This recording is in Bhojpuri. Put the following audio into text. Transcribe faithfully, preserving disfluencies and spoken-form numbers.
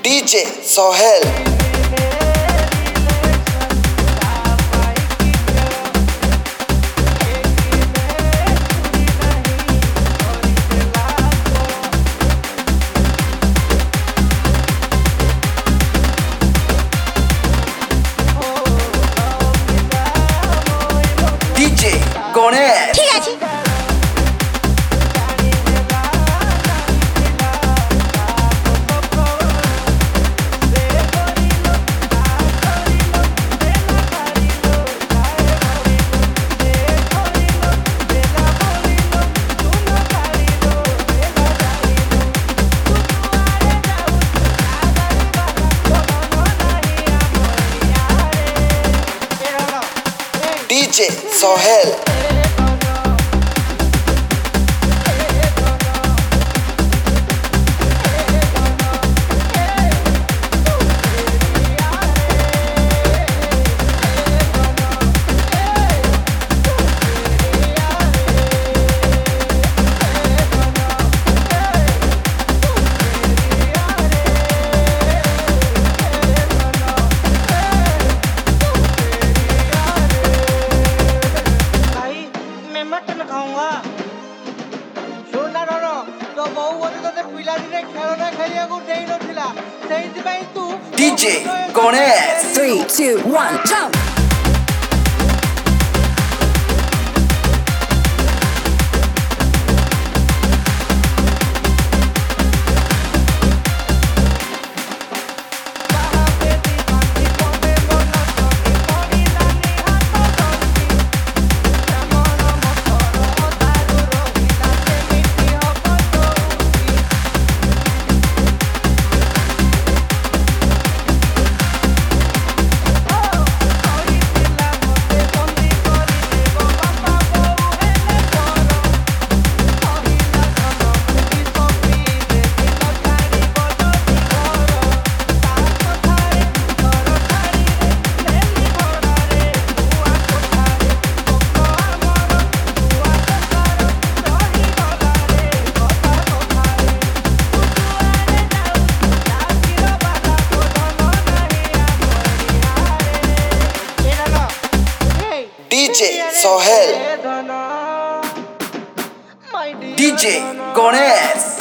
D J Sohel. D J Ganesh. ঠিক আছে D J Sohel. मटन खाऊंगा सुना रो तो बहु बोले तो पिला दिने खेलना खेलिया को देई नथिला सेहि पई तू D J Ganesh. three two one jump D J Sohel. D J Ganesh.